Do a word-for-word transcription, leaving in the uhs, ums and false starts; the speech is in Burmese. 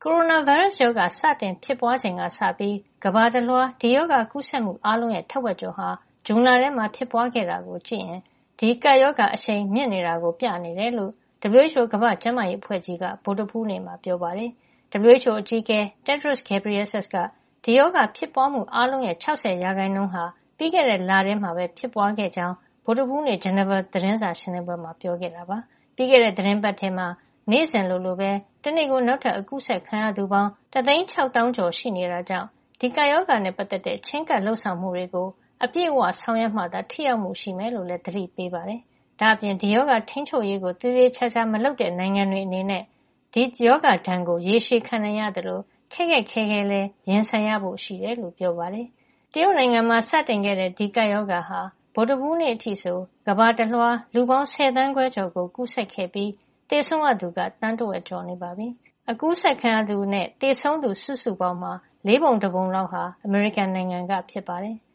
ကိုရိုနာဗိုင်းရပ်စ်ရောဂါစတင်ဖြစ်ပွားချိန်ကစပြီးကမ္ဘာတလွှားဒီရောဂါကူးစက်မှုအားလုံးရဲ့ထက်ဝက်ကျော်ဟာဇွန်လထဲမှာဖြစ်ပွားခဲ့တာကိုကြည့်ရင်ဒီကပ်ရောဂါအရှိန်မြင့်နေတာကိုပြနေတယ်လို့ W H O ကမ္ဘာ့ကျန်းမာရေးအဖွဲ့ကြီးကဗုဒ္ဓဟူးနေ့မှာပြောပါတယ်။ W H O အကြီးအကဲ Tedros Adhanom Ghebreyesus ကဒီရောဂါဖြစ်ပွားမှုအားလုံးရဲ့၆၀ရာခိုင်နှုန်းဟာပြီးခဲ့တဲ့လထဲမှာပဲဖြစ်ပွားခဲ့ကြောင်းဗုဒ္ဓဟူးနေ့ Geneva သတင်းစာရှင်းလင်းပွဲမှာပြောခဲ့တာပါ။ပြီးခဲ့တဲ့သတင်းပတ်ထဲမှာနေ့စဉ်လိုလိုပဲတနေ့ကိုနောက်ထပ်အကူးစက်ခံရသူပေါင်းတသိန်းခြောက်သောင်းကျော်ရှိနေတာကြောင့်ဒီကပ်ရောဂါနဲ့ပတ်သက်တဲ့ချင်းကပ်လှုပ်ဆောင်မှုတွေကိုအပြည့်အဝဆောင်ရွက်မှသာထိရောက်မှုရှိမယ်လို့လည်းသတိပေးပါတယ်။ဒါ့အပြင်ဒီရောဂါထိန်းချုပ်ရေးကိုသေသေးချာချာမလုပ်တဲ့နိုင်ငံတွေအနေနဲ့ဒီရောဂါဒဏ်ကိုရေရှည်ခံနိုင်ရတယ်လို့ခက်ခက်ခဲခဲလည်းရင်ဆိုင်ရဖို့ရှိတယ်လို့ပြောပါတယ်။တရုတ်နိုင်ငံမှာစတင်ခဲ့တဲ့ဒီကပ်ရောဂါဟာဗုဒ္ဓဟူးနေ့အထိဆိုကမ္ဘာတလွှားလူပေါင်းဆယ်သန်းခွဲကျော်ကိုကူးစက်ခဲ့ပြီးသေဆုံးရသူကတန်းတဝက်ကျော်နေပါပြီ။အကူးစက်ခံရသူနဲ့သေဆုံးသူစုစုပေါင်းမှာလေးပုံတစ်ပုံလောက်ဟာအမေရိကန်နိုင်ငံကဖြစ်ပါတယ်။